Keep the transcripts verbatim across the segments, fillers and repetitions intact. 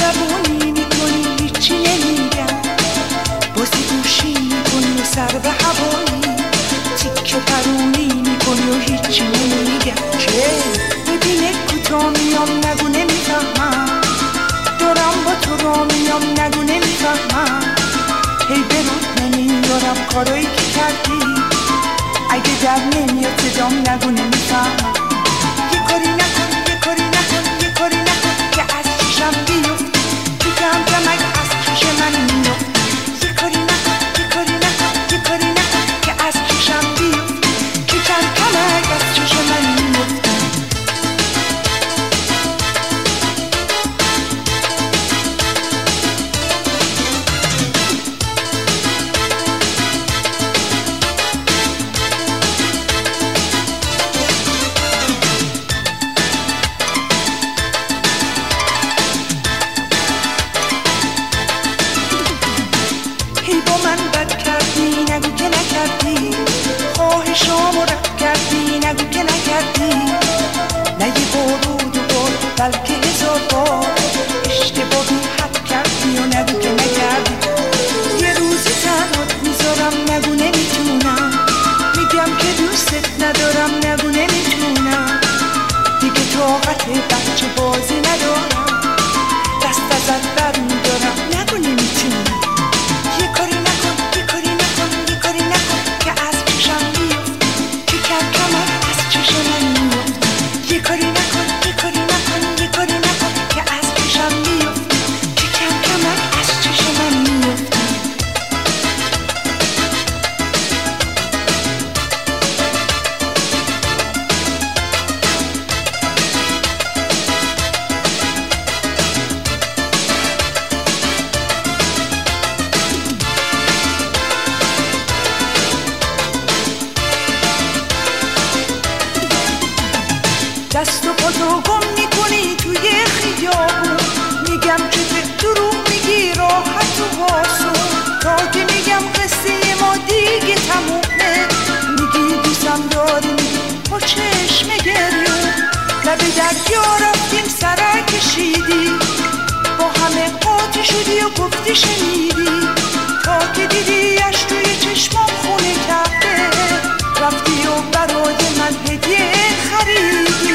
زبونی میکنی هیچی نمیگم، بازی گوشی میکنی و سر به هوایی، تیکه پرونی میکنی و هیچی نمیگم. چه ببینه کوتا میام نگو نمیفهمم، دارم با تو را میام نگو نمیفهمم، هی به رود نمیارم کارایی که کردی، اگه در نمیاد صدام نگو نمیفهمم. یه کاری نکن یه کاری نکن یه کاری نکن که از چشم بیفت، کم کمک از چش من میفت. یه کاری نکن یه کاری نکن یه کاری نکن که از چشم بیفت، کم کمک از چش من میفت. شامو رد کردی نگو که نکردی، نه یه بار و دو بار بلکه هزار بار اشتباهی حد کردی و نگو که نکردی. یه روزی تنهات میذارم نگو نمیتونم، میگم که دوستت ندارم نگو نمیتونم، دیگه طاقت بچه بازی ندارم، دست ازت بر میدارم نگو نمیتونم. یه کاری نکن یه کاری نکن یه کاری نکن که از چشم بیفت، یه کاری نکن یه کاری نکن یه کاری نکن که از چشم بیفت، که کم کمک از چش من میفت. دست و پاتو گم میکنی توی خیابون، میگم که به دروغ میگی راحت و واسون، تا که میگم قصه ما دیگه تمومه، میگی دوستم داری میگی با چشم گریون، لب دریا رفتیم سر کشیدی، با همه قاطی شدی و گفتی شنیدی، تا که دیدیش توی چشمام خونه کرده، رفتی و برای من هدیه خریدی.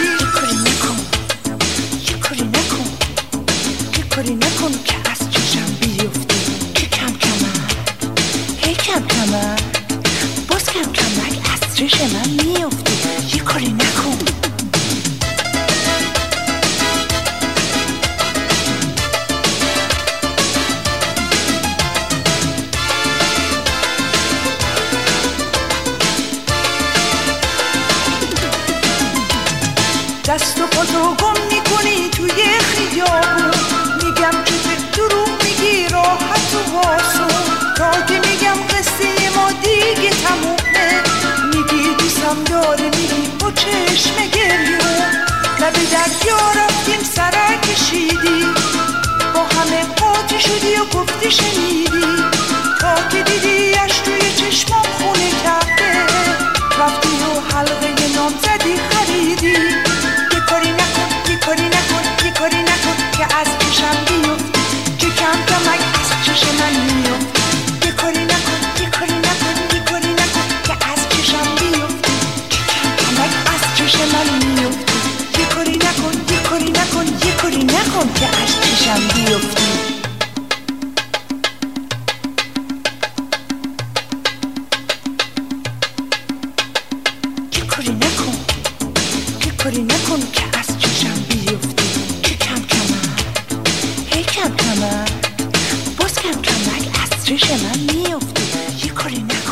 کاری نکن که از چشم بیفتی، که کم کمک هی کم کمک باز کم کمک از چش من میفتی. یه کاری نکن دست و پاتو گم میکنی توی خیابون، میگم که به دروغ میگی راحت و واسون، تا که میگم قصه ما دیگه تمومه، میگی دوستم داره میگی با چشم گریون، لب دریا رفتیم سر کشیدی، با همه قاطی شدی و گفتی شنیدی، تا که دیدیش توی چشمام خونه کرده، رفتی و حلقه نام زدی خریدی. یه کاری نکن یه کاری نکن یه کاری نکن که از چشم بیفت، که کم کمک از چش من میفت. یه کاری نکن یه کاری نکن یه کاری نکن که از چشم بیفت، که کم کمک از چش من میفت. یه کاری نکن یه کاری نکن یه کاری نکن که از چشم بیفتی. کاری نکن که از چشم بیفتی، که کم کمک هی کم کمک باز کم کمک از چش من میفتی. یه کاری نکن